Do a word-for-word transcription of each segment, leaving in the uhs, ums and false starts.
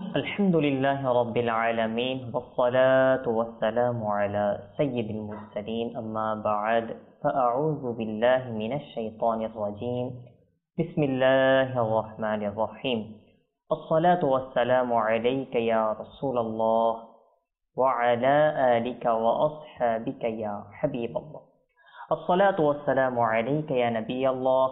الحمد لله رب العالمين والصلاة والسلام على سيد المرسلين أما بعد فأعوذ بالله من الشيطان الرجيم بسم الله الرحمن الرحيم الصلاة والسلام عليك يا رسول الله وعلى آلك وأصحابك يا حبيب الله الصلاة والسلام عليك يا نبي الله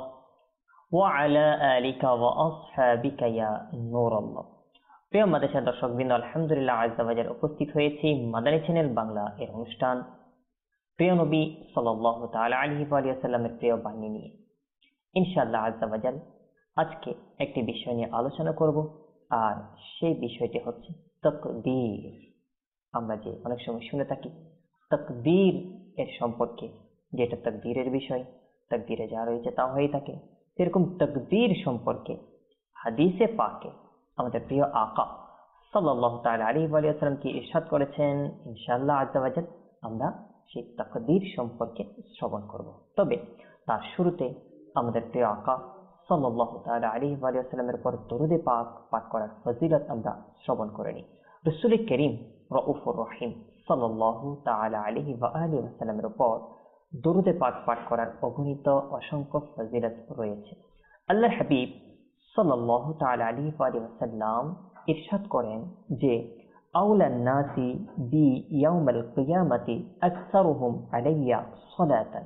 وعلى آلك وأصحابك يا نور الله প্রিয় মাদ্রাসা দর্শকবৃন্দ, আলহামদুলিল্লাহ আজ্জা ওয়া জাল্লা উপস্থিত হয়েছি মাদানী চ্যানেল বাংলা এর অনুষ্ঠান প্রিয় নবী সাল্লাল্লাহু তাআলা আলাইহি ওয়া সাল্লামের প্রিয় বাণী নিয়ে ইনশাআল্লাহ আজ্জা ওয়া জাল্লা আজকে একটি বিষয় নিয়ে আলোচনা করব, আর সেই বিষয়টি হচ্ছে তাকদীর। আমরা যে অনেক সময় শুনে থাকি তাকদীর এর সম্পর্কে, যেটা তাকদীরের বিষয়, তাকদীরে যা রয়েছে তা হয়ে থাকে, সেরকম তাকদীর সম্পর্কে হাদিসে পাকে আমাদের প্রিয় আকা সাল্লাল্লাহু তাআলা আলাইহি ওয়া সাল্লাম কি ইরশাদ করেছেন। ইনশাআল্লাহ আজ্জা ওয়া জাল্লা আমরা সেই তাকদীর সম্পর্কে শ্রবণ করব। তবে তার শুরুতে আমাদের প্রিয় আকা সাল্লাল্লাহু তাআলা আলাইহি ওয়া সাল্লামের উপর দরুদ পাক পাঠ করার ফজিলত আমরা শ্রবণ করে নিই। রাসূল করিম রাউফুর রহিম সাল্লাল্লাহু তাআলা আলাইহি ওয়া আলিহি ওয়া সাল্লামের উপর দরুদ পাক পাঠ করার অগণিত অসংখ্য ফজিলত রয়েছে। আল্লাহর হাবিব সাল্লাল্লাহু তাআলা আলাইহি ওয়া সাল্লাম ইরশাদ করেন যে আউলান নাসি বি ইয়াউমাল কিয়ামাতি আকসারুহুম আলাইয়া সালাতান।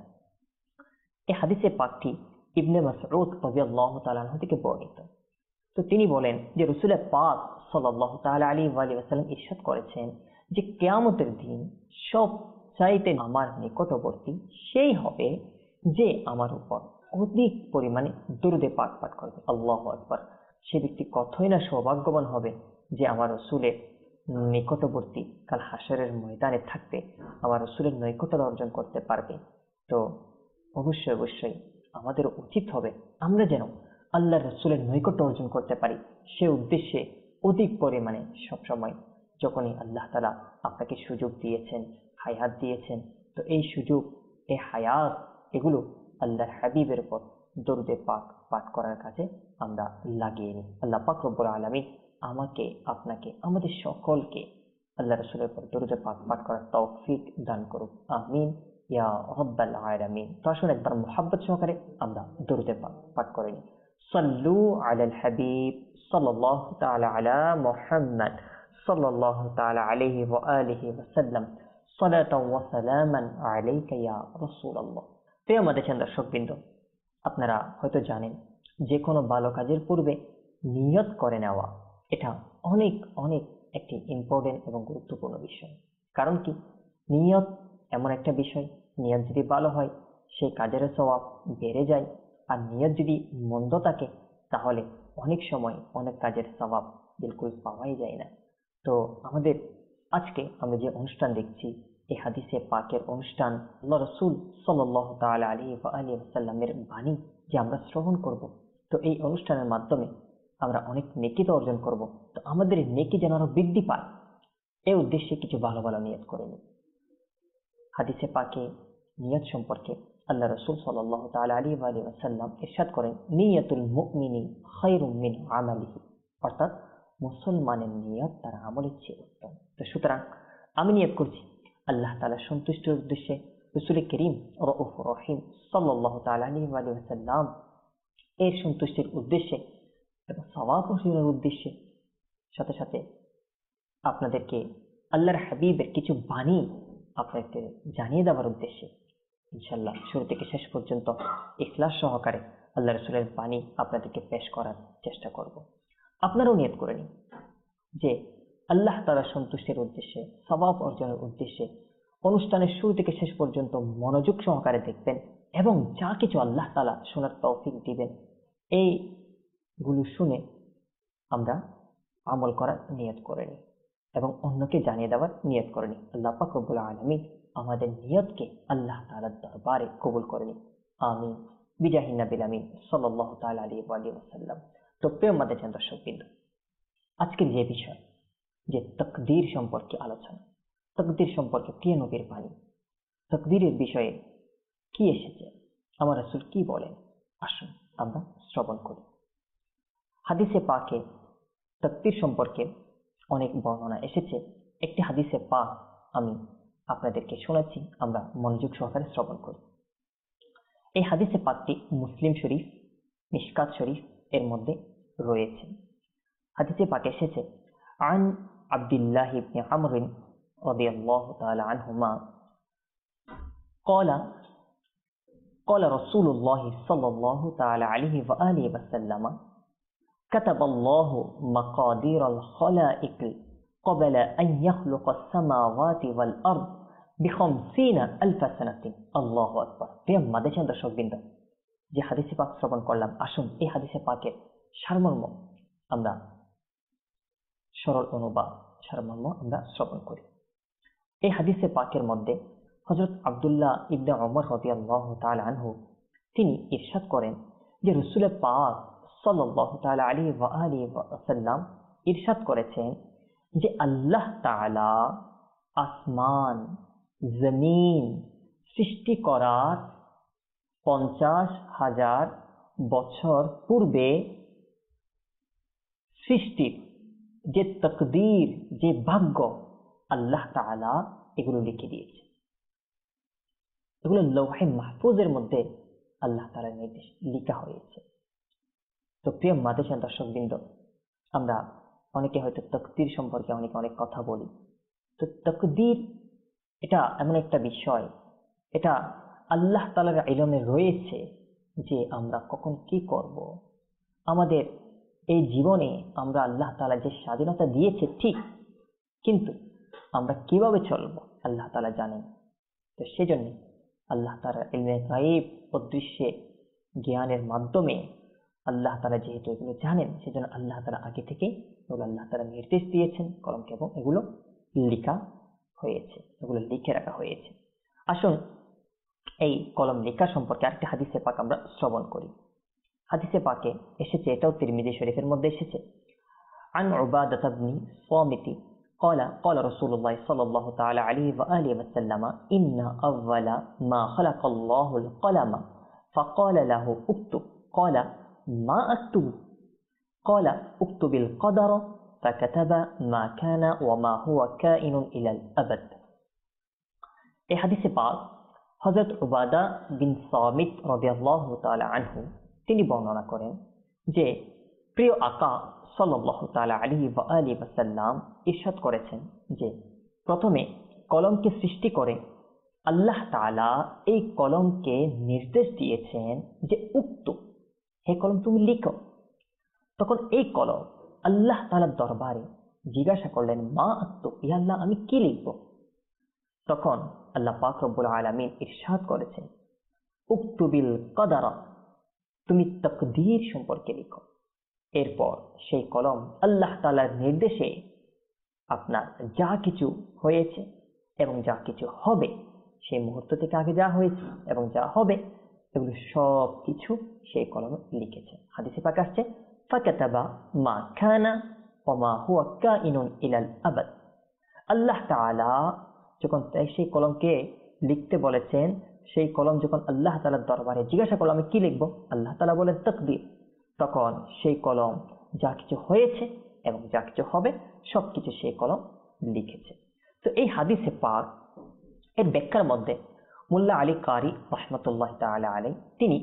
এই হাদিসে পাকটি ইবনে মাসউদ রাদিয়াল্লাহু তাআলা আনহু থেকে বর্ণিত। তো তিনি বলেন যে রাসূল পাক সাল্লাল্লাহু তাআলা আলাইহি ওয়া সাল্লাম ইরশাদ করেছেন যে কিয়ামতের দিন সব চাইতে আমার নিকটবর্তী সেই হবে যে আমার উপর অধিক পরিমাণে দরুদে পাক পাঠ করবে। আল্লাহু আকবার। সে ব্যক্তি কতই না সৌভাগ্যবান হবে যে আমার রাসূলের নিকটবর্তী কাল হাসরের ময়দানে থাকতে আমার রাসূলের নৈকট্য অর্জন করতে পারবে। তো অবশ্যই অবশ্যই আমাদের উচিত হবে আমরা যেন আল্লাহর রাসূলের নৈকট্য অর্জন করতে পারি, সে উদ্দেশ্যে অধিক পরিমাণে সবসময় যখনই আল্লাহ তাআলা আপনাকে সুযোগ দিয়েছেন, হায়াত দিয়েছেন, তো এই সুযোগ, এই হায়াত, এগুলো আল্লাহর হাবিবের উপর দরুদে পাক পাঠ করার কাজে আমরা লাগিয়ে নিই। আল্লাহ পাক রব্বুল আলামিন আমাকে, আপনাকে, আমাদের সকলকে আল্লাহ রাসূলের উপর দরুদে পাক পাঠ করার তৌফিক দান করুক। আমিন ইয়া রাব্বাল আলামিন। তো আসুন একবার মুহাব্বত সহকারে আমরা দরুদে পাক পাঠ করে নিই। সাল্লু আলাল হাবিব সাল্লাল্লাহু তাআলা আলা মুহাম্মদ সাল্লাল্লাহু তাআলা আলাইহি ওয়া আলিহি ওয়া সাল্লাম সালাতাও ওয়া সালামান আলাইকা ইয়া রাসূলুল্লাহ। প্রিয় মাদ্রাসা দর্শকবৃন্দ, আপনারা হয়তো জানেন যে কোনো ভালো কাজের পূর্বে নিয়ত করে নেওয়া এটা অনেক অনেক একটি ইম্পর্টেন্ট এবং গুরুত্বপূর্ণ বিষয়। কারণ কি, নিয়ত এমন একটা বিষয়, নিয়ত যদি ভালো হয় সেই কাজের সওয়াব বেড়ে যায়, আর নিয়ত যদি মন্দ থাকে তাহলে অনেক সময় অনেক কাজের সওয়াব বিলকুল পাওয়াই যায় না। তো আমাদের আজকে আমরা যে অনুষ্ঠান দেখছি, এই হাদিসে পাকের অনুষ্ঠান, আল্লাহ রাসূল সাল্লাল্লাহু তাআলা আলাইহি ওয়া আলিহি ওয়াসাল্লামের বাণী যে আমরা শ্রবণ করব, তো এই অনুষ্ঠানের মাধ্যমে আমরা অনেক নেকি তো অর্জন করব। তো আমাদের নেকি যেন আরো বৃদ্ধি পায়, এই উদ্দেশ্যে কিছু ভালো ভালো নিয়ত করে নিই। হাদিসে পাকে নিয়ত সম্পর্কে আল্লাহ রাসূল সাল্লাল্লাহু তাআলা আলাইহি ওয়া আলিহি ওয়াসাল্লাম ইরশাদ করেন, নিয়াতুল মুমিনি খায়রুম মিন আমালিহি, অর্থাৎ মুসলমানের নিয়ত তার আমলের চেয়ে উত্তম। তো সুতরাং আমি নিয়ত করছি আল্লাহ তাআলার সন্তুষ্টির উদ্দেশ্যে, রাসূল করিম রাউফুর রহিম সাল্লাল্লাহু তাআলা আলাইহি ওয়া সাল্লাম এর সন্তুষ্টির উদ্দেশ্যে এবং সওয়াব অর্জনের উদ্দেশ্যে, সাথে সাথে আপনাদেরকে আল্লাহর হাবিবের কিছু বাণী আপনাদেরকে জানিয়ে দেওয়ার উদ্দেশ্যে ইনশাআল্লাহ শুরু থেকে শেষ পর্যন্ত ইখলাস সহকারে আল্লাহ রাসূলের বাণী আপনাদেরকে পেশ করার চেষ্টা করব। আপনারাও নিয়ত করে নিন যে আল্লাহ তাআলার সন্তুষ্টির উদ্দেশ্যে, সওয়াব অর্জনের উদ্দেশ্যে অনুষ্ঠানের শুরু থেকে শেষ পর্যন্ত মনোযোগ সহকারে দেখবেন এবং যা কিছু আল্লাহ তাআলা শোনার তৌফিক দিবেন এইগুলো শুনে আমরা আমল করার নিয়ত করে নিই এবং অন্যকে জানিয়ে দেওয়ার নিয়ত করে নিই। আল্লাহ পাক রব্বুল আলামিন আমাদের নিয়তকে আল্লাহ তাআলার দরবারে কবুল করে নিন। আমিন বিজাহিন নবীল আমিন সাল্লাল্লাহু তাআলা আলাইহি ওয়া আলিহি ওয়াসাল্লাম। তো প্রিয় মাদ্রাসা দর্শকবৃন্দ, আজকের যে বিষয়, যে তাকদীর সম্পর্কে আলোচনা, তাকদীর সম্পর্কে প্রিয় নবীর বাণী, তাকদীরের বিষয়ে কি এসেছে, আমার রাসূল কি বলেন, আসুন আমরা শ্রবণ করি। হাদিসে পাকে তাকদীর সম্পর্কে অনেক বর্ণনা এসেছে। একটি হাদিসে পাক আমি আপনাদেরকে শোনাচ্ছি, আমরা মনোযোগ সহকারে শ্রবণ করি। এই হাদিসে পাকটি মুসলিম শরীফ, মিশকাত শরীফ এর মধ্যে রয়েছে। হাদিসে পাক এসেছে আন আব্দুল্লাহ ইবনে আমর রাদিয়াল্লাহু তাআলা আনহুমা قال قال رسول الله صلى الله تعالى عليه وآله وسلم كتب الله مقادير الخلائق قبل أن يخلق السماوات والأرض بخمسين ألف سنة الله أكبر। প্রিয় মাদেশান দর্শকবৃন্দ, যে হাদিসে পাক শ্রবণ করলাম, আসুন এই হাদিসে পাকের সারমর্ম আমরা সরল অনুবাদ সারমর্ম আমরা শ্রবণ করি। এই হাদিসে পাকের মধ্যে হযরত আব্দুল্লাহ ইবনে ওমর রাদিয়াল্লাহু তাআলা আনহু তিনি ইরশাদ করেন যে রাসূল পাক সাল্লাল্লাহু তাআলা আলাইহি ওয়া আলিহি ওয়াসাল্লাম ইরশাদ করেছেন যে আল্লাহ তাআলা আসমান জমিন সৃষ্টি করার পঞ্চাশ হাজার বছর পূর্বে সৃষ্টির যে তকদীর, যে ভাগ্য আল্লাহ তাআলা এগুলো লিখে দিয়েছে। এগুলো লৌহে মাহফুজের মধ্যে আল্লাহ তাআলার নির্দেশ লেখা হয়েছে। তো প্রিয় মাদেশান দর্শকবৃন্দ, আমরা অনেকে হয়তো তকদীর সম্পর্কে অনেকে অনেক কথা বলি। তো তকদীর এটা এমন একটা বিষয়, এটা আল্লাহ তাআলার ইলমে রয়েছে যে আমরা কখন কি করব। আমাদের এই জীবনে আমরা আল্লাহ তাআলা যে স্বাধীনতা দিয়েছে ঠিক, কিন্তু আমরা কিভাবে চলবো আল্লাহ তাআলা জানেন। তো সেজন্য আল্লাহ তাআলার ইলমে গায়ব অদৃশ্যে জ্ঞানের মাধ্যমে আল্লাহ তাআলা যেহেতু এগুলো জানেন, সেজন্য আল্লাহ তাআলা আগে থেকে এগুলো আল্লাহ তাআলা নির্দেশ দিয়েছেন কলমকে, এবং এগুলো লেখা হয়েছে, এগুলো লিখে রাখা হয়েছে। আসুন এই কলম লেখা সম্পর্কে আরেকটি হাদিসে পাক আমরা শ্রবণ করি। হাদিসে পাকে এসেছে, এটাও তিরমিজি শরীফের মধ্যে এসেছে, আন উবাদাহ ইবনে সামিত قال قال رسول الله صلى الله تعالى عليه وآله وسلم إن أول ما خلق الله القلم فقال له اكتب قال ما أكتب قال اكتب القدر فكتب ما كان وما هو كائن إلى الأبد। এই হাদিসে পাক হযরত উবাদাহ বিন সামিত রাদিয়াল্লাহু তাআলা আনহু তিনি বর্ণনা করেন যে প্রিয় আকা সাল্লাল্লাহু তাআলা আলাইহি ওয়া আলিহি ওয়াসাল্লাম ইরশাদ করেছেন যে প্রথমে কলমকে সৃষ্টি করে আল্লাহ তাআলা এই কলমকে নির্দেশ দিয়েছেন যে উক্ত, হে কলম তুমি লিখো। তখন এই কলম আল্লাহ তাআলার দরবারে জিজ্ঞাসা করলেন, মা আক্তু, ইয়া আল্লাহ আমি কি লিখব? তখন আল্লাহ পাক রব্বুল আলামিন ইরশাদ করেছেন, উক্তুবিল কদর, তুমি তাকদীর সম্পর্কে লিখো। এরপর সেই কলম আল্লাহ তাআলার নির্দেশে আপনার যা কিছু হয়েছে এবং যা কিছু হবে, সেই মুহূর্ত থেকে আগে যা হয়েছে এবং যা হবে, এগুলো সব কিছু সেই কলমে লিখেছে। হাদিসে পাক আসছে ফাকাতাবা মা কানা ওয়া মা হুয়া কাইনুন ইলাল আবাদ। আল্লাহ তাআলা যখন সেই কলমকে লিখতে বলেছেন, সেই কলম যখন আল্লাহ তাআলার দরবারে জিজ্ঞাসা করলো আমি কি লিখবো, আল্লাহ তাআলা বলেন তাকদীর। তখন সেই কলম যা কিছু হয়েছে এবং যা কিছু হবে সবকিছু সেই কলম লিখেছে। তো এই হাদিসে পাক এর ব্যাখ্যার মধ্যে মুল্লা আলী কারি রাহমাতুল্লাহ তাআলা আলাইহি তিনি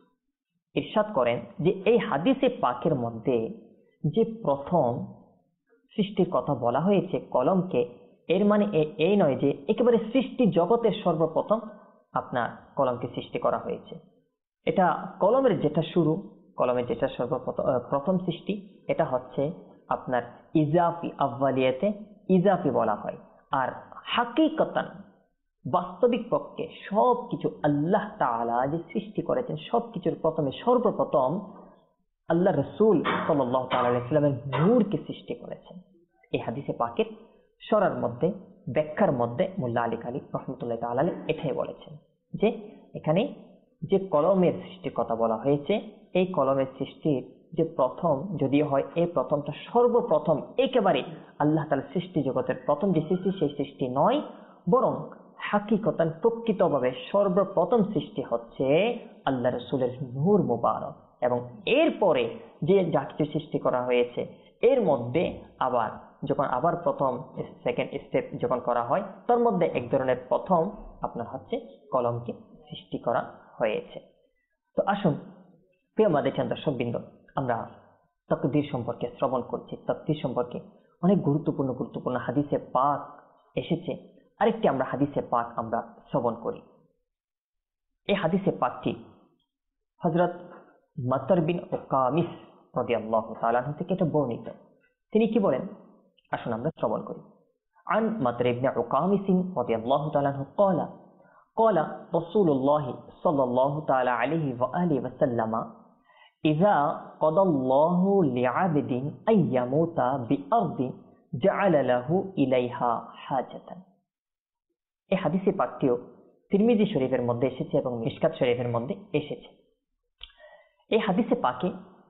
ইরশাদ করেন যে এই হাদিসে পাকের মধ্যে যে প্রথম সৃষ্টির কথা বলা হয়েছে কলমকে, এর মানে এই নয় যে একেবারে সৃষ্টি জগতের সর্বপ্রথম আপনার কলমকে সৃষ্টি করা হয়েছে। এটা কলমের যেটা শুরু, কলমের যেটা সর্বপ্রথম প্রথম সৃষ্টি, এটা হচ্ছে আপনার ইজাফি, আউয়ালিয়াতে ইজাফি বলা হয়। আর হাকিকতান বাস্তবিক পক্ষে সবকিছু আল্লাহ তাআলা যে সৃষ্টি করেছেন সবকিছুর প্রথমে সর্বপ্রথম আল্লাহ রাসূল সাল্লাল্লাহু তাআলা আলাইহি ওয়াসাল্লামের নূরকে সৃষ্টি করেছেন। এই হাদিসে পাকের সরার মধ্যে ব্যাখ্যার মধ্যে মুল্লা আলী কারি রাহমাতুল্লাহ তাআলা আলাইহি এটাই বলেছেন যে এখানে যে কলমের সৃষ্টির কথা বলা হয়েছে, এই কলমের সৃষ্টির যে প্রথম যদিও হয়, এই প্রথমটা সর্বপ্রথম একেবারে আল্লাহ তাআলা সৃষ্টি জগতের প্রথম যে সৃষ্টি সেই সৃষ্টি নয়, বরং হাকিকতান প্রকৃতভাবে সর্বপ্রথম সৃষ্টি হচ্ছে আল্লাহ রাসূলের নূর মুবারক। এবং এরপরে যে যা কিছু সৃষ্টি করা হয়েছে এর মধ্যে আবার যখন আবার প্রথম সেকেন্ড স্টেপ যখন করা হয়, তার মধ্যে এক ধরনের প্রথম আপনার হচ্ছে কলমকে সৃষ্টি করা হয়েছে। তো আসুন প্রিয় মাদেচান দর্শকবৃন্দ, আমরা তাকদীর সম্পর্কে শ্রবণ করছি। তাকদীর সম্পর্কে অনেক গুরুত্বপূর্ণ গুরুত্বপূর্ণ হাদিসে পাক এসেছে। আরেকটি আমরা হাদিসে পাক আমরা শ্রবণ করি। এই হাদিসে পাকটি হযরত মাতর বিন উকামিস রাদিয়াল্লাহু তাআলা আনহু থেকে এটা বর্ণিত। তিনি কি বলেন, আসুন আমরা শ্রবণ করি। عن مطر بن عقامس رضي الله تعالى عنه قال قال رسول الله صلى الله تعالى عليه وآله وسلم إذا قضى الله لعبد أن يموت بأرض جعل له إليها حاجة। এই হাদিসে পাকটিও তিরমিজি শরীফের মধ্যে এসেছে এবং মিশকাত শরীফের মধ্যে এসেছে। এই হাদিসে পাকে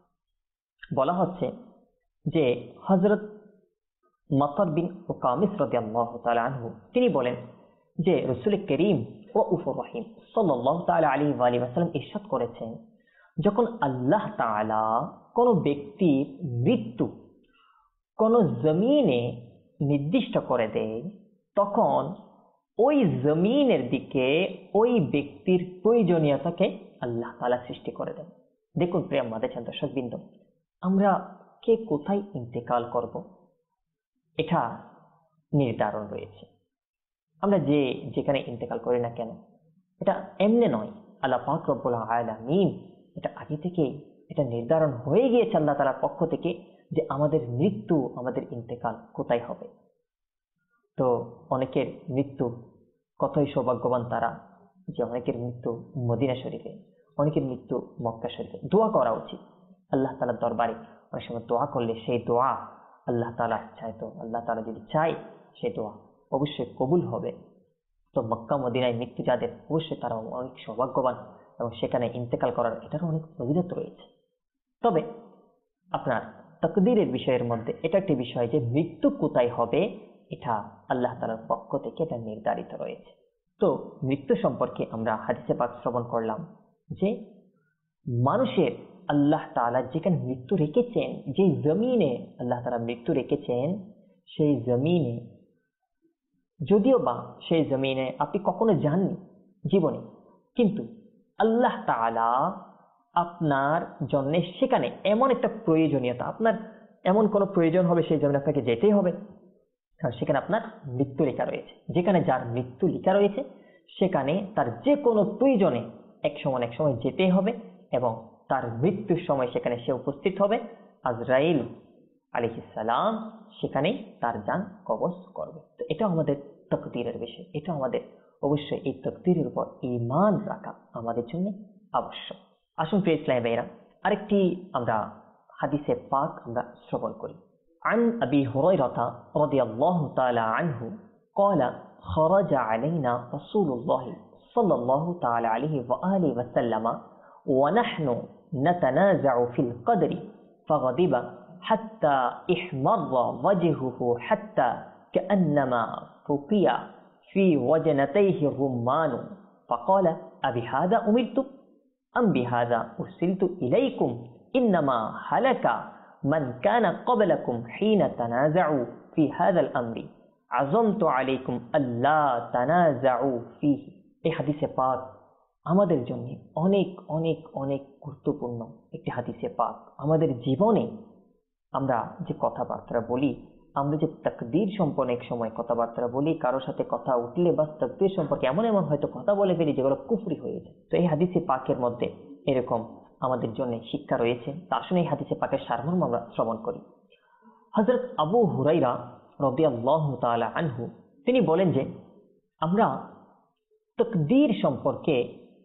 বলা হচ্ছে যে হযরত মাতর বিন উকামিস রাদিয়াল্লাহু তাআলা আনহু তিনি বলেন যে রাসূল করিম রাউফুর রহিম সাল্লাল্লাহু তাআলা আলাইহি ওয়া আলিহি ওয়াসাল্লাম ইরশাদ করেছেন, যখন আল্লাহ তাআলা কোন ব্যক্তির মৃত্যু কোন জমিনে নির্দিষ্ট করে দেয়, তখন ওই জমিনের দিকে ওই ব্যক্তির প্রয়োজনীয়তাকে আল্লাহ তাআলা সৃষ্টি করে দেন। দেখুন প্রিয় মাদেচান দর্শকবৃন্দ, আমরা কে কোথায় ইন্তেকাল করব এটা নির্ধারণ রয়েছে। আমরা যে যেখানে ইন্তেকাল করি না কেন, এটা এমনি নয়, আল্লাহ পাক রব্বুল আলামিন এটা আগে থেকে এটা নির্ধারণ হয়ে গিয়েছে আল্লাহ তাআলার পক্ষ থেকে যে আমাদের মৃত্যু, আমাদের ইন্তেকাল কোথায় হবে। তো অনেকের মৃত্যু, কতই সৌভাগ্যবান তারা যে অনেকের মৃত্যু মদিনা শরীফে, অনেকের মৃত্যু মক্কা শরীফে। দোয়া করা উচিত আল্লাহ তাআলার দরবারে। অনেক সময় দোয়া করলে সেই দোয়া আল্লাহ তাআলা চায়, তো আল্লাহ তাআলা যদি চায় সেই দোয়া অবশ্যই কবুল হবে। তো মক্কা মদিনায় মৃত্যু যাদের, অবশ্যই তারা অনেক সৌভাগ্যবান এবং সেখানে ইন্তেকাল করার এটারও অনেক ফজিলত রয়েছে। তবে আপনার তাকদীরের বিষয়ের মধ্যে এটা একটি বিষয় যে মৃত্যু কোথায় হবে এটা আল্লাহ তাআলার পক্ষ থেকে এটা নির্ধারিত রয়েছে। তো মৃত্যু সম্পর্কে আমরা হাদিসে পাক শ্রবণ করলাম যে মানুষের আল্লাহ তাআলা যেখানে মৃত্যু রেখেছেন, যে জমিনে আল্লাহ তাআলা মৃত্যু রেখেছেন, সেই জমিনে যদিও বা সেই জমিনে আপনি কখনো যাননি জীবনে, কিন্তু আল্লাহ তাআলা আপনার জন্য সেখানে এমন একটা প্রয়োজনীয়তা, আপনার এমন কোনো প্রয়োজন হবে সেই জন্য আপনাকে যেতেই হবে, কারণ সেখানে আপনার মৃত্যু লেখা রয়েছে। যেখানে যার মৃত্যু লেখা রয়েছে সেখানে তার যে কোনো প্রয়োজনে এক সময় এক সময় যেতে হবে এবং তার মৃত্যুর সময় সেখানে সে উপস্থিত হবে। আজরাইল আলাইহিস সালাম সেখানে তার জান কবজ করবে। তো এটা আমাদের তাকদীরের বিষয়, এটা আমাদের অবশ্যই এই তাকদীরের উপর ঈমান রাখা আমাদের জন্য আবশ্যক। আসুন প্রিয় ইসলামী ভাইরা, আরেকটি আমরা হাদিসে পাক আমরা শ্রবণ করি। عن أبي هريرة رضي الله تعالى عنه قال خرج علينا رسول الله صلى الله تعالى عليه وآله وسلم ونحن نتنازع في القدر فغضب حتى احمر وجهه حتى كأنما فقي في وجنتيه الرمان فقال أبهذا أمرت أم بهذا أرسلت إليكم إنما هلك من كان قبلكم حين تنازعوا في هذا الأمر عزمت عليكم ألا تنازعوا فيه। এই হাদিসে পাক আমাদের জন্য অনেক অনেক অনেক গুরুত্বপূর্ণ একটি হাদিসে পাক। আমাদের জীবনে আমরা যে কথাবার্তা বলি, আমরা যে তাকদীর সম্পর্কে এক সময় কথাবার্তা বলি, কারোর সাথে কথা উঠলে বা তাকদীর সম্পর্কে এমন এমন হয়তো কথা বলে ফেলি যেগুলো কুফরি হয়ে যায়। তো এই হাদিসে পাকের মধ্যে এরকম আমাদের জন্য শিক্ষা রয়েছে। তা আসলে এই হাদিসে পাকের সারমর্ম আমরা শ্রবণ করি। হযরত আবু হুরায়রা রাদিয়াল্লাহু তাআলা আনহু তিনি বলেন যে আমরা তাকদীর সম্পর্কে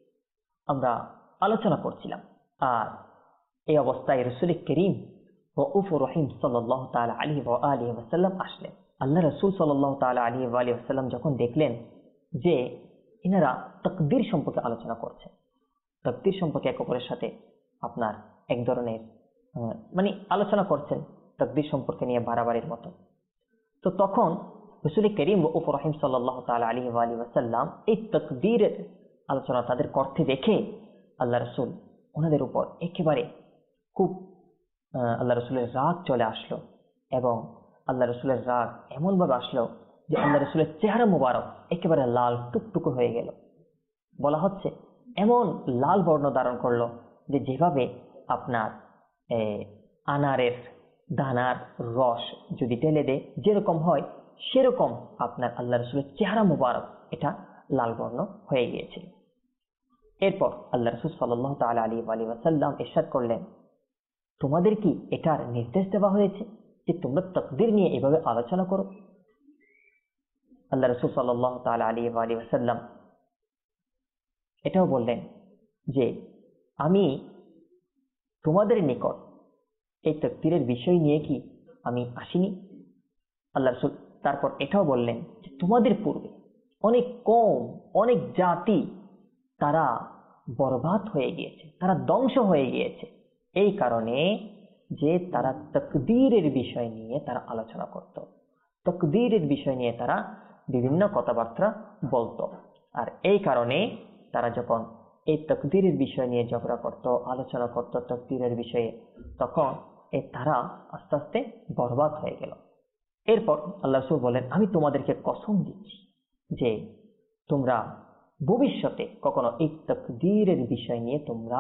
আমরা আলোচনা করছিলাম, আর এই অবস্থায় রাসূল করিম রাউফুর রহিম সাল্লাল্লাহু তাআলা আলাইহি ওয়া আলিহি ওয়াসাল্লাম আসলেন। আল্লাহ রাসূল সাল্লাল্লাহু তাআলা আলাইহি ওয়া আলিহি ওয়াসাল্লাম যখন দেখলেন যে এনারা তাকদীর সম্পর্কে আলোচনা করছে, তাকদীর সম্পর্কে একে অপরের সাথে আপনার এক ধরনের মানে আলোচনা করছেন তাকদীর সম্পর্কে নিয়ে বাড়াবাড়ির মতো, তো তখন রাসূল করিম রাউফুর রহিম সাল্লাল্লাহু তাআলা আলাইহি ওয়া আলিহি ওয়াসাল্লাম এই তাকদীরের আলোচনা তাদের করতে দেখে আল্লাহ রাসূল ওনাদের উপর একেবারে খুব আল্লাহ রাসূলের রাগ চলে আসলো এবং আল্লাহ রসুলের রাগ এমনভাবে আসলো যে আল্লাহ রসুলের চেহারা মুবারক একেবারে লাল টুকটুকু হয়ে গেল। বলা হচ্ছে এমন লাল বর্ণ ধারণ করলো যে যেভাবে আপনার আনারের দানার রস যদি ঢেলে দেয় যেরকম হয়, সেরকম আপনার আল্লাহ রসুলের চেহারা মুবারক এটা লাল বর্ণ হয়ে গিয়েছিল। এরপর আল্লাহ রসুল সাল্লাল্লাহু তাআলা আলাইহি ওয়াসাল্লাম ইরশাদ করলেন, তোমাদের কি এটার নির্দেশ দেওয়া হয়েছে যে তোমরা তাকদীর নিয়ে এভাবে আলোচনা করো? আল্লাহ রসুল সাল্লাল্লাহু তাআলা আলাইহি ওয়াসাল্লাম এটাও বললেন যে আমি তোমাদের নিকট এই তাকদীরের বিষয় নিয়ে কি আমি আসিনি? আল্লাহ রসুল তারপর এটাও বললেন যে তোমাদের পূর্বে অনেক কম অনেক জাতি তারা বরবাদ হয়ে গিয়েছে, তারা ধ্বংস হয়ে গিয়েছে এই কারণে যে তারা তাকদীরের বিষয় নিয়ে তারা আলোচনা করত, তাকদীরের বিষয় নিয়ে তারা বিভিন্ন কথাবার্তা বলতো। আর এই কারণে তারা যখন এই তাকদীরের বিষয় নিয়ে ঝগড়া করত, আলোচনা করত তাকদীরের বিষয়ে, তখন এই তারা আস্তে আস্তে বরবাদ হয়ে গেল। এরপর আল্লাহ রাসূল বলেন, আমি তোমাদেরকে কসম দিচ্ছি যে তোমরা ভবিষ্যতে কখনো এই তাকদীরের বিষয় নিয়ে তোমরা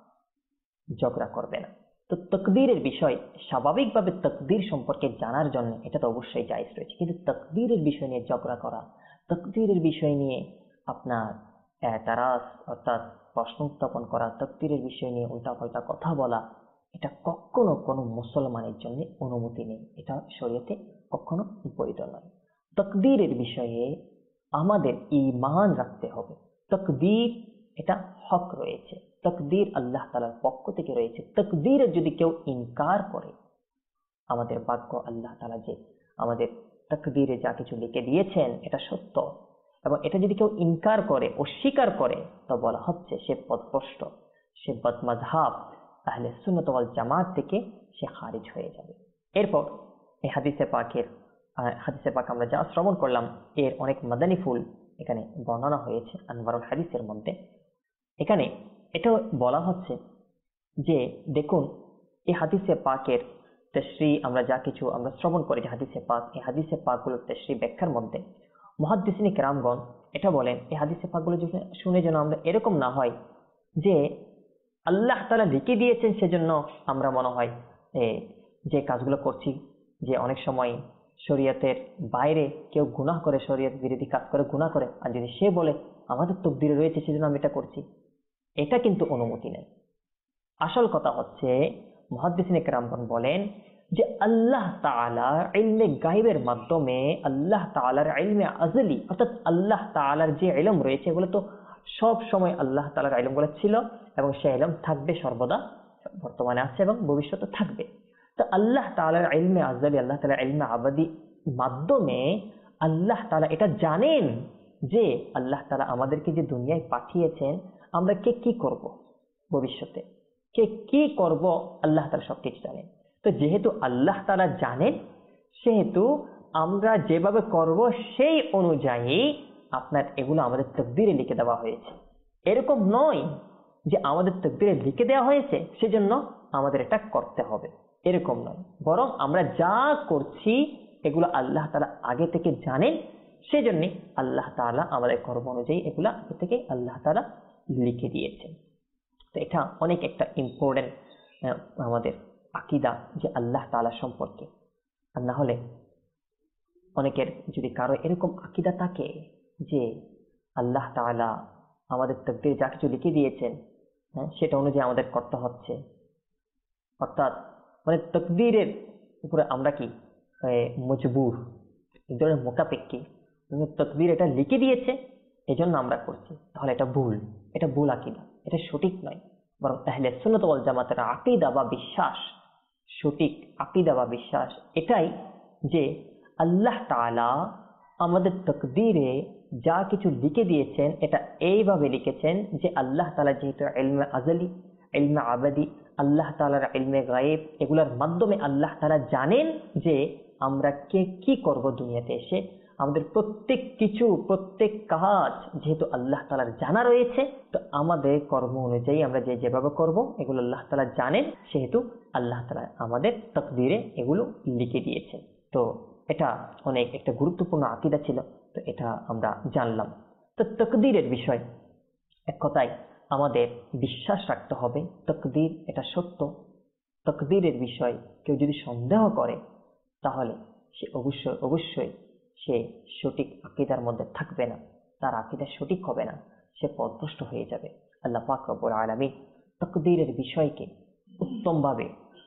ঝগড়া করবে না। তো তাকদীরের বিষয় স্বাভাবিকভাবে তাকদীর সম্পর্কে জানার জন্য এটা তো অবশ্যই জায়েজ রয়েছে, কিন্তু তাকদীরের বিষয় নিয়ে ঝগড়া করা, তাকদীরের বিষয় নিয়ে আপনার এতারাজ অর্থাৎ প্রশ্ন উত্থাপন করা, তাকদীরের বিষয় নিয়ে উল্টাপাল্টা কথা বলা, এটা কখনো কোনো মুসলমানের জন্য অনুমতি নেই, এটা শরীয়তে কখনো বৈধ নয়। তাকদীরের বিষয়ে আমাদের ঈমান রাখতে হবে। তাকদীর এটা হক রয়েছে, তাকদীর আল্লাহ তাআলার পক্ষ থেকে রয়েছে। তাকদীরের যদি কেউ ইনকার করে, আমাদের ভাগ্য আল্লাহ তাআলা যে আমাদের তাকদীরে যা কিছু লিখে দিয়েছেন এটা সত্য, এবং এটা যদি কেউ ইনকার করে, অস্বীকার করে, তো বলা হচ্ছে সে পথভ্রষ্ট, সে বদমাযহাব আহলে সুন্নাত ওয়াল জামাত থেকে সে খারিজ হয়ে যাবে। এরপর এই হাদিসে পাকের হাদিসে পাক আমরা যা শ্রবণ করলাম এর অনেক মাদানী ফুল এখানে বর্ণনা হয়েছে আনওয়ারুল হাদিসের মধ্যে। এখানে এটাও বলা হচ্ছে যে দেখুন এই হাদিসে পাকের তাশরীহ আমরা যা কিছু আমরা শ্রবণ করি যে হাদিসে পাক, এই হাদিসে পাকগুলোর তাশরীহ ব্যাখ্যার মধ্যে মুহাদ্দিসিনে কেরামগণ এটা বলেন, এই হাদিসে পাকগুলো শুনে যেন আমরা এরকম না হয় যে আল্লাহ তাআলা লিখে দিয়েছেন সেজন্য আমরা মনে হয় যে কাজগুলো করছি, যে অনেক সময় শরীয়তের বাইরে কেউ গুনাহ করে, শরীয়ত বিরোধী কাজ করে গুনাহ করে, আর যদি সে বলে আমাদের তাকদীরে রয়েছে সেজন্য আমি এটা করছি, এটা কিন্তু অনুমতি নেই। আসল কথা হচ্ছে মুহাদ্দিসিনে কেরামগণ বলেন যে আল্লাহ তাআলা ইলমে গায়বের মাধ্যমে, আল্লাহ তাআলার ইলমে আজলি অর্থাৎ আল্লাহ তাআলার যে ইলম রয়েছে এগুলো তো সব সময় আল্লাহ তাআলার ইলমগুলো ছিল এবং সেই ইলম থাকবে সর্বদা, বর্তমানে আছে এবং ভবিষ্যতে থাকবে। তো আল্লাহ তাআলার ইলমে আজলি, আল্লাহ তাআলার ইলমে আবাদি মাধ্যমে আল্লাহ তাআলা এটা জানেন যে আল্লাহ তাআলা আমাদেরকে যে দুনিয়ায় পাঠিয়েছেন আমরা কে কি করব, ভবিষ্যতে কে কি করব আল্লাহ তাআলা সবকিছু জানেন। তো যেহেতু আল্লাহ তাআলা জানেন সেহেতু আমরা যেভাবে করব সেই অনুযায়ী আপনার এগুলো আমাদের তাকদীরে লিখে দেওয়া হয়েছে। এরকম নয় যে আমাদের তাকদীরে লিখে দেওয়া হয়েছে সেজন্য আমাদের এটা করতে হবে, এরকম নয়। বরং আমরা যা করছি এগুলো আল্লাহ তাআলা আগে থেকে জানেন, সেজন্য আল্লাহ তাআলা আমাদের কর্ম অনুযায়ী এগুলা আগে থেকে আল্লাহ তাআলা লিখে দিয়েছেন। তো এটা অনেক একটা ইম্পর্টেন্ট আমাদের আকীদা যে আল্লাহ তাআলা সম্পর্কে। আর না হলে অনেকের যদি কারো এরকম আকীদা থাকে যে আল্লাহ তাআলা আমাদের তাকদীরে যা কিছু লিখে দিয়েছেন হ্যাঁ সেটা অনুযায়ী আমাদের করতে হচ্ছে, অর্থাৎ মানে তাকদীরের উপরে আমরা কি মজবুর, এই ধরনের মোকাপেক্ষী, তাকদীর এটা লিখে দিয়েছে এজন্য আমরা করছি, তাহলে এটা ভুল, এটা ভুল আকীদা, এটা সঠিক নয়। বরং আহলে সুন্নাত ওয়াল জামাতের আকীদা বা বিশ্বাস, সঠিক আকীদা বা বিশ্বাস এটাই যে আল্লাহ তাআলা আমাদের তাকদীরে যা কিছু লিখে দিয়েছেন এটা এইভাবে লিখেছেন যে আল্লাহ তাআলা যেহেতু ইলমে আজলি, ইলমে আবাদি, আল্লাহ তাআলার ইলমে গায়ব, এগুলোর মাধ্যমে আল্লাহ তাআলা জানেন যে আমরা কে কি করব দুনিয়াতে এসে। আমাদের প্রত্যেক কিছু প্রত্যেক কাজ যেহেতু আল্লাহ তাআলার জানা রয়েছে, তো আমাদের কর্ম অনুযায়ী আমরা যে যেভাবে করব এগুলো আল্লাহ তাআলা জানেন, সেহেতু আল্লাহ তাআলা আমাদের তাকদীরে এগুলো লিখে দিয়েছেন। তো এটা অনেক একটা গুরুত্বপূর্ণ আকীদা ছিল। তো এটা আমরা জানলাম। তো তাকদীরের বিষয়, এক কথায় আমাদের বিশ্বাস রাখতে হবে তাকদীর এটা সত্য। তাকদীরের বিষয় কেউ যদি সন্দেহ করে তাহলে সে অবশ্যই অবশ্যই সে সঠিক আকীদার মধ্যে থাকবে না, তার আকীদা সঠিক হবে না, সে পথভ্রষ্ট হয়ে যাবে। আল্লাহ পাক রব্বুল আলামিন তাকদীরের বিষয়কে উত্তমভাবে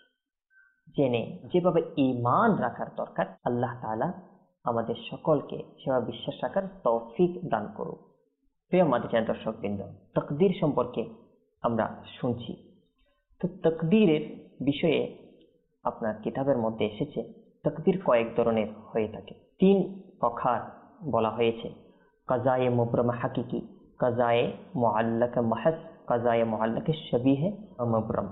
জেনে যেভাবে ঈমান রাখার দরকার, আল্লাহ তাআলা আমাদের সকলকে সেভাবে বিশ্বাস রাখার তৌফিক দান করুক। প্রিয় মাদিজান দর্শকবৃন্দ, তাকদীর সম্পর্কে আমরা শুনছি। তো তাকদীরের বিষয়ে আপনার কিতাবের মধ্যে এসেছে তাকদীর কয়েক ধরনের হয়ে থাকে, তিন প্রকার বলা হয়েছে: কাজায়ে মুবরামা হাকিকি, কাজায়ে মুআল্লাকা মাহাস, কাজায়ে মুআল্লাকা শাবিহে মুবরাম।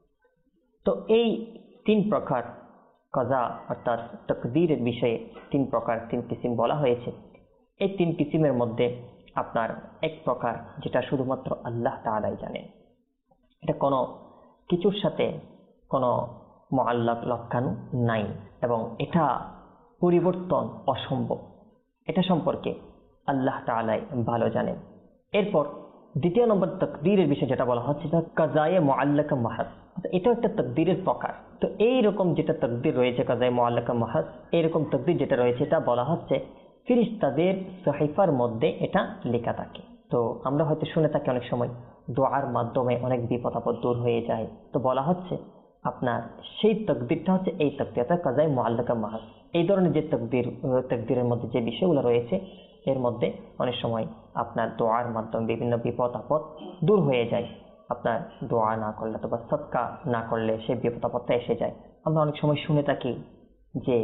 তো এই তিন প্রকার কাজা অর্থাৎ তাকদীরের বিষয়ে তিন প্রকার তিন কিসিম বলা হয়েছে। এই তিন কিসিমের মধ্যে আপনার এক প্রকার যেটা শুধুমাত্র আল্লাহ তাআলাই জানেন, এটা কোনো কিছুর সাথে কোনো মুআল্লাক লটকানো নাই এবং এটা পরিবর্তন অসম্ভব, এটা সম্পর্কে আল্লাহ তাআলাই ভালো জানেন। এরপর দ্বিতীয় নম্বর তাকদীরের বিষয় যেটা বলা হচ্ছে কাজায়ে মুআল্লাকা মাহাস, এটা একটা তাকদীরের প্রকার। তো এইরকম যেটা তাকদীর রয়েছে কাজায়ে মুআল্লাকা মাহাস, এইরকম তাকদীর যেটা রয়েছে এটা বলা হচ্ছে ফেরেশতাদের সহিফার মধ্যে এটা লেখা থাকে। তো আমরা হয়তো শুনে থাকি অনেক সময় দোয়ার মাধ্যমে অনেক বিপদ আপদ দূর হয়ে যায়। তো বলা হচ্ছে আপনার সেই তাকদীরটা হচ্ছে এই তাকদীরটা কাজায়ে মুআল্লাকা মাহাস। এই ধরনের যে তাকদীর তাকদীরের মধ্যে যে বিষয়গুলো রয়েছে এর মধ্যে অনেক সময় আপনার দোয়ার মাধ্যমে বিভিন্ন বিপদ আপদ দূর হয়ে যায়। আপনার দোয়া না করলে অথবা সদকা না করলে সেই বিপদ আপদটা এসে যায়। আমরা অনেক সময় শুনে থাকি যে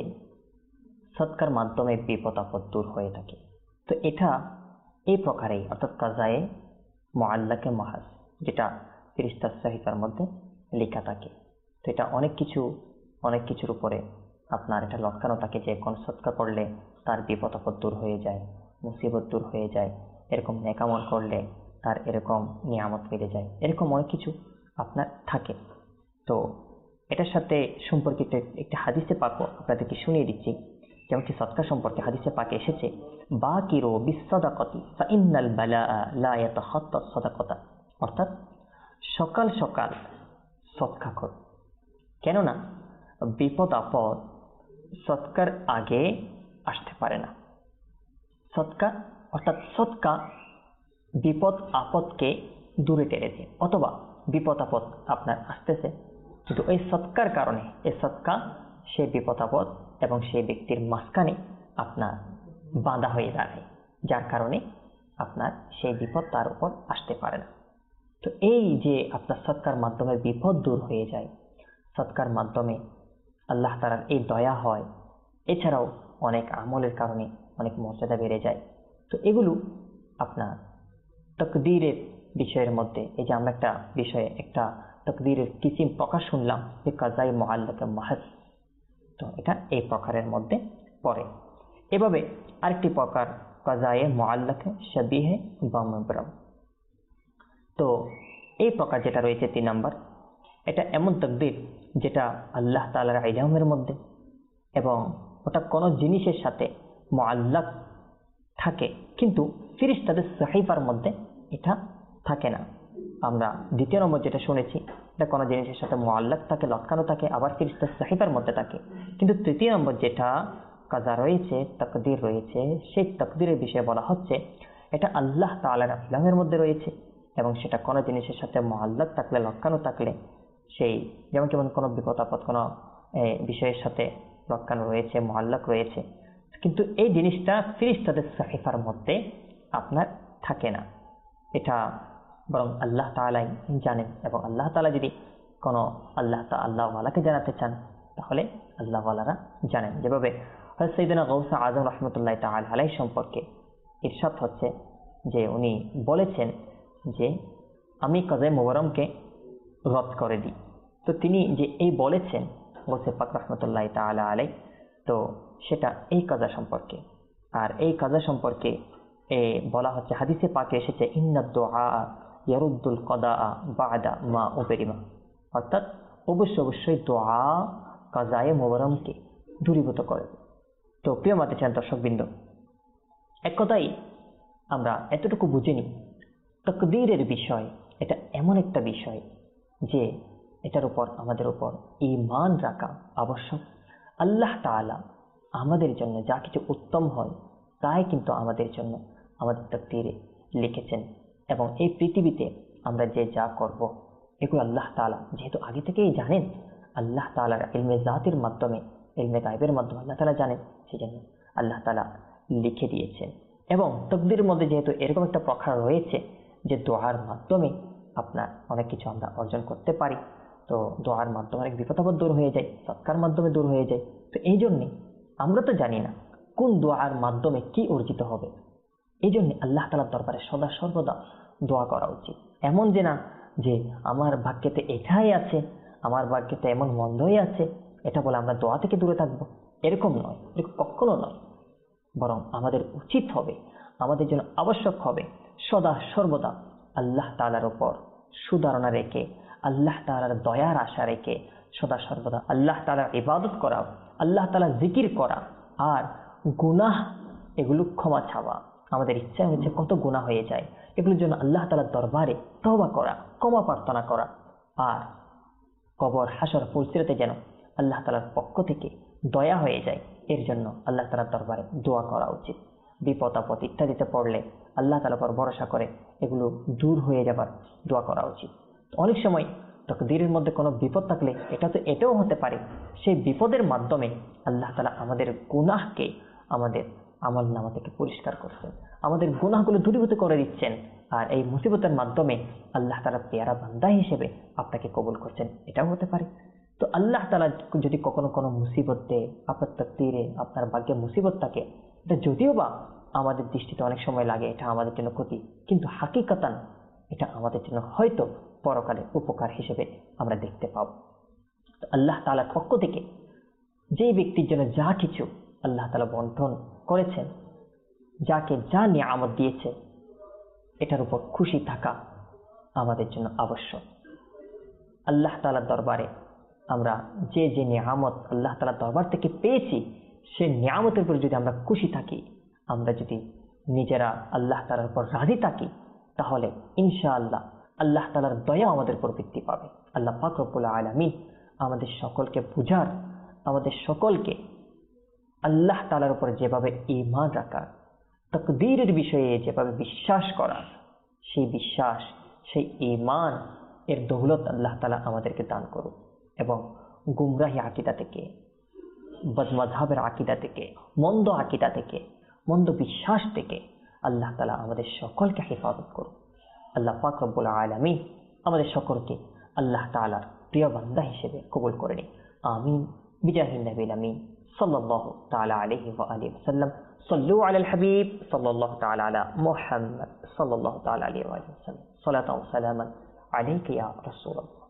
সদকার মাধ্যমে বিপদ আপদ দূর হয়ে থাকে। তো এটা এই প্রকারেই অর্থাৎ কাজায়ে মুআল্লাকা মাহাস, যেটা ফেরেশতার সহিফার মধ্যে লেখা থাকে। তো এটা অনেক কিছু অনেক কিছুর উপরে আপনার এটা লটকানো থাকে যে কোন সদকা করলে তার বিপদ আপদ দূর হয়ে যায়, মুসিবত দূর হয়ে যায়, এরকম নেক আমল করলে তার এরকম নিয়ামত পেয়ে যায়, এরকম অনেক কিছু আপনার থাকে। তো এটার সাথে সম্পর্কিত একটি হাদিসে পাক আপনাদেরকে শুনিয়ে দিচ্ছি। যেমন কি সদকা সম্পর্কে হাদিসে পাকে এসেছে বাকিরু বিসসাদাকাতি ফাইন্নাল বালাআ লা ইয়াতাখাত্তা সাদাকাতা, অর্থাৎ সকাল সকাল সদকা করো, কেননা বিপদ আপদ সদকার আগে আসতে পারে না। সদকা অর্থাৎ সদকা বিপদ আপদকে দূরে টেনেছে, অথবা বিপদ আপদ আপনার আসতেছে কিন্তু এই সদকার কারণে এই সদকা সেই বিপদ আপদ এবং সেই ব্যক্তির মাঝখানে আপনার বাঁধা হয়ে দাঁড়ায়, যার কারণে আপনার সেই বিপদ তার উপর আসতে পারে না। তো এই যে আপনার সদকার মাধ্যমে বিপদ দূর হয়ে যায়, সদকার মাধ্যমে আল্লাহ তাআলার এই দয়া হয়, এছাড়াও অনেক আমলের কারণে অনেক মর্যাদা বেড়ে যায়। তো এগুলো আপনার তাকদীরের বিষয়ের মধ্যে, এই যে আমরা একটা বিষয়ে একটা তাকদীরের কিসিম প্রকাশ শুনলাম যে কাজায়ে মুআল্লাকা মাহাস, তো এটা এই প্রকারের মধ্যে পড়ে। এভাবে আরেকটি প্রকার কাজায়ে মুআল্লাকা শাবিহে বা মুবরাম। তো এই প্রকার যেটা রয়েছে তিন নাম্বার, এটা এমন তাকদীর যেটা আল্লাহ তাআলার ইলমের মধ্যে এবং ওটা কোনো জিনিসের সাথে মুআল্লাক থাকে, কিন্তু ফেরেশতাদের সহিফার মধ্যে এটা থাকে না। আমরা দ্বিতীয় নম্বর যেটা শুনেছি এটা কোনো জিনিসের সাথে মুআল্লাক থাকে, লটকানো থাকে, আবার ফেরেশতার সহিফার মধ্যে থাকে। কিন্তু তৃতীয় নম্বর যেটা কাজা রয়েছে, তাকদীর রয়েছে, সেই তাকদীরের বিষয়ে বলা হচ্ছে এটা আল্লাহ তাআলার ইলমের মধ্যে রয়েছে এবং সেটা কোনো জিনিসের সাথে মুআল্লাক থাকলে, লটকানো থাকলে, সেই যেমন যেমন কোনো বিপদ আপদ কোনো বিষয়ের সাথে লটকানো রয়েছে, মুআল্লাক রয়েছে, কিন্তু এই জিনিসটা ফেরেশতাদের সহিফার মধ্যে আপনার থাকে না। এটা বরং আল্লাহ তাআলাই জানেন এবং আল্লাহ তাআলা যদি কোনো আল্লাহ তা আল্লাহ ওয়ালাকে জানাতে চান তাহলে আল্লাহ ওয়ালারা জানেন। যেভাবে হযরত সাইয়েদনা গাউসে আযম রাহমাতুল্লাহি তাআলা আলাইহি সম্পর্কে ইরশাদ হচ্ছে যে উনি বলেছেন যে আমি কাজায়ে মুবরামকে রদ করে দিই। তো তিনি যে এই বলেছেন গাউসে পাক রাহমাতুল্লাহি তাআলা আলাইহি, তো সেটা এই কাজা সম্পর্কে। আর এই কাজা সম্পর্কে এ বলা হচ্ছে হাদিসে পাকে এসেছে ইন্নাদ দুআ ইয়ারুদ্দুল কাদা বা'দা মা উবরিমা, অর্থাৎ অবশ্যই অবশ্যই দোয়া কাজায়ে মুবরামকে দূরীভূত করে। তো প্রিয় মাতৃচান দর্শকবৃন্দ, এক কথাই আমরা এতটুকু বুঝিনি, তাকদীরের বিষয় এটা এমন একটা বিষয় যে এটার উপর আমাদের উপর ঈমান রাখা আবশ্যক। আল্লাহ তাআলা আমাদের জন্য যা কিছু উত্তম হয় তাই কিন্তু আমাদের জন্য আমাদের তাকদীরে লিখেছেন, এবং এই পৃথিবীতে আমরা যে যা করব এগুলো আল্লাহ তাআলা যেহেতু আগে থেকেই জানেন, আল্লাহ তাআলার ইলমে জাতির মাধ্যমে, ইলমে গায়বের মাধ্যমে আল্লাহ তাআলা জানেন, সেজন্য আল্লাহ তাআলা লিখে দিয়েছেন। এবং তাকদীরের মধ্যে যেহেতু এরকম একটা প্রকার রয়েছে যে দোয়ার মাধ্যমে আপনার অনেক কিছু আমরা অর্জন করতে পারি, তো দোয়ার মাধ্যমে অনেক বিপদ দূর হয়ে যায়, সৎকার মাধ্যমে দূর হয়ে যায়। তো এই জন্যে আমরা তো জানি না কোন দোয়ার মাধ্যমে কি অর্জিত হবে, এই জন্য আল্লাহ তাআলার দরবারে সদা সর্বদা দোয়া করা উচিত। এমন যে না যে আমার ভাগ্যেতে এটাই আছে, আমার ভাগ্যেতে এমন মন্দই আছে, এটা বলে আমরা দোয়া থেকে দূরে থাকবো, এরকম নয়, এরকম কখনো নয়। বরং আমাদের উচিত হবে, আমাদের জন্য আবশ্যক হবে সদা সর্বদা আল্লাহ তাআলার উপর সুধারণা রেখে, আল্লাহ তাআলার দয়ার আশা রেখে সদা সর্বদা আল্লাহ তাআলার ইবাদত করা, আল্লাহ তাআলার জিকির করা, আর গুনাহ এগুলো ক্ষমা চাওয়া। আমাদের ইচ্ছা হচ্ছে কত গুনাহ হয়ে যায়, এগুলোর জন্য আল্লাহ তাআলার দরবারে তওবা করা, ক্ষমা প্রার্থনা করা, আর কবর হাসর পরিস্থিতিতে যেন আল্লাহ তাআলার পক্ষ থেকে দয়া হয়ে যায়, এর জন্য আল্লাহ তাআলার দরবারে দোয়া করা উচিত। বিপদ আপদ ইত্যাদিতে পড়লে আল্লাহ তাআলার উপর ভরসা করে এগুলো দূর হয়ে যাবার দোয়া করা উচিত। অনেক সময় তাকদীরের মধ্যে কোনো বিপদ থাকলে এটা তো এটাও হতে পারে সেই বিপদের মাধ্যমে আল্লাহ তাআলা আমাদের গুনাহকে আমাদের আমল নামা থেকে পরিষ্কার করছেন, আমাদের গুনাহগুলো দূরীভূত করে দিচ্ছেন, আর এই মুসিবতের মাধ্যমে আল্লাহ তাআলা পেয়ারা বান্দা হিসেবে আপনাকে কবুল করছেন, এটাও হতে পারে। তো আল্লাহ তাআলা যদি কখনো কোনো মুসিবত দেয়, আপনার তাকদীরে আপনার ভাগ্যে মুসিবত থাকে, এটা যদিও বা আমাদের দৃষ্টিতে অনেক সময় লাগে এটা আমাদের জন্য ক্ষতি, কিন্তু হাকিকাতান এটা আমাদের জন্য হয়তো পরকালে উপকার হিসেবে আমরা দেখতে পাব। তো আল্লাহ তাআলার পক্ষ থেকে যে ব্যক্তির জন্য যা কিছু আল্লাহ তাআলা বন্টন করেছেন, যাকে যা নিয়ামত দিয়েছে, এটার উপর খুশি থাকা আমাদের জন্য আবশ্যক। আল্লাহ তাআলার দরবারে আমরা যে যে নিয়ামত আল্লাহ তাআলার দরবার থেকে পেয়েছি, সেই নিয়ামতের উপর যদি আমরা খুশি থাকি, আমরা যদি নিজেরা আল্লাহ তাআলার উপর রাজি থাকি, তাহলে ইনশাআল্লাহ আল্লাহ তাআলার দয়া আমাদের উপর বৃদ্ধি পাবে। আল্লাহ পাক রব্বুল আলামিন আমাদের সকলকে বুঝার, আমাদের সকলকে আল্লাহ তাআলার উপর যেভাবে ঈমান রাখার, তাকদীরের বিষয়ে যেভাবে বিশ্বাস করার, সেই বিশ্বাস, সেই ঈমান এর দৌলত আল্লাহ তাআলা আমাদেরকে দান করুন, এবং গুমরাহি আকীদা থেকে, বদমাযহাবের আকীদা থেকে, মন্দ আকীদা থেকে, মন্দ বিশ্বাস থেকে আল্লাহ তাআলা আমাদের সকলকে হেফাজত করুন। আল্লাহ পাক রব্বুল আলামিন আমাদের সকলকে আল্লাহ তাআলার প্রিয় বান্দা হিসেবে কবুল করে নিন। আমিন বিজাহিন নবীল আমিন সাল্লাল্লাহু তাআলা আলাইহি ওয়া আলিহি ওয়াসাল্লাম। সাল্লু আলাল হাবিব সাল্লাল্লাহু তাআলা আলা মুহাম্মদ সাল্লাল্লাহু তাআলা আলাইহি ওয়া আলিহি ওয়াসাল্লাম। সালাতান ওয়া সালামান আলাইকা ইয়া রাসূলুল্লাহ।